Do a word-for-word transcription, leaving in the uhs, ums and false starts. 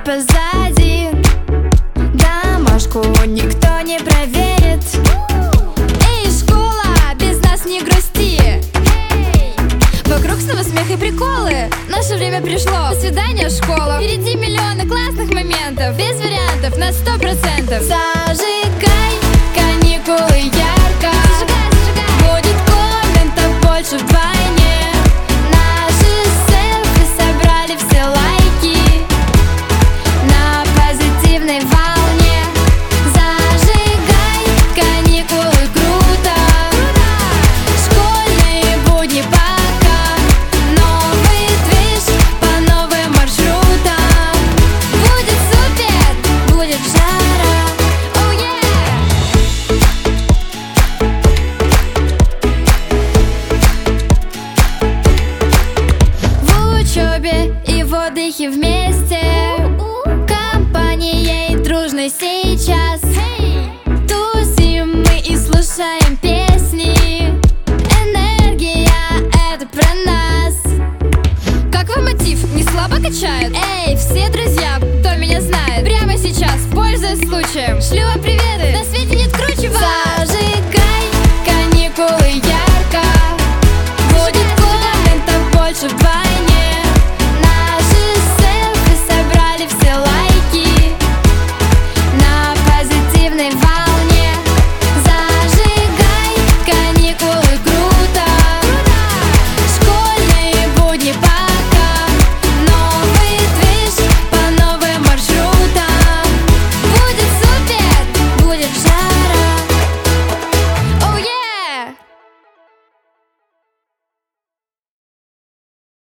позади. Домашку никто не проверит. Эй, школа, без нас не грусти. Вокруг снова смех и приколы. Наше время пришло. До свидания, школа. Впереди миллионы классных моментов. Без вариантов на сто процентов. Зажигай каникулы ярко. Зажигай, зажигай. Будет комментов больше вдвойне. Наши селфи собрали все лайки на позитивной волне. Зажигай каникулы круто. Школьные будни пока. Новый движ по новым маршрутам. Будет супер, будет жара. Oh yeah! В учебе и в отдыхе вместе, компанией дружной сейчас.